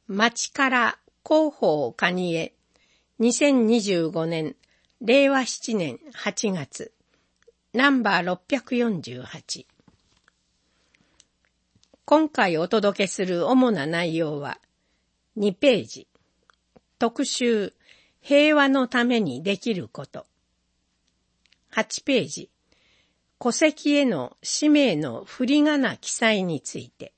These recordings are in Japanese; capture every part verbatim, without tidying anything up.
町から広報蟹へにせんにじゅうごねんれいわしちねんはちがつナンバーろっぴゃくよんじゅうはち。今回お届けする主な内容はにページ、特集平和のためにできること、はちページ、戸籍への氏名の振り仮名記載について、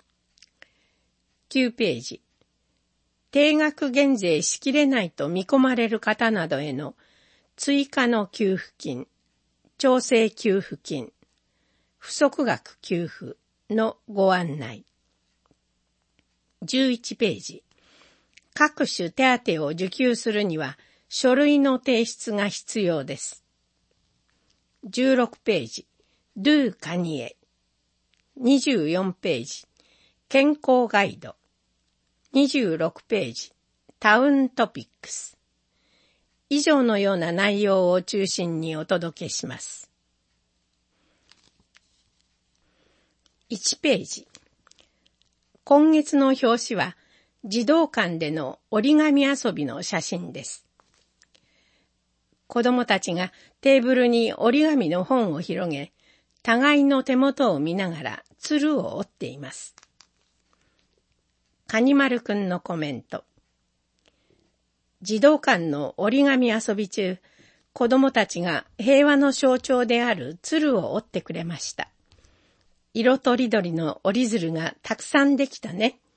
きゅうページ、定額減税しきれないと見込まれる方などへの追加の給付金、調整給付金、不足額給付のご案内。じゅういちページ、各種手当を受給するには書類の提出が必要です。じゅうろくページ、Do 蟹江。にじゅうよんページ、健康ガイド。にじゅうろくページ、タウントピックス。以上のような内容を中心にお届けします。いちページ。今月の表紙は児童館での折り紙遊びの写真です。子どもたちがテーブルに折り紙の本を広げ、互いの手元を見ながら鶴を折っています。カニマルくんのコメント。児童館の折り紙遊び中、子どもたちが平和の象徴である鶴を折ってくれました。色とりどりの折り鶴がたくさんできたね。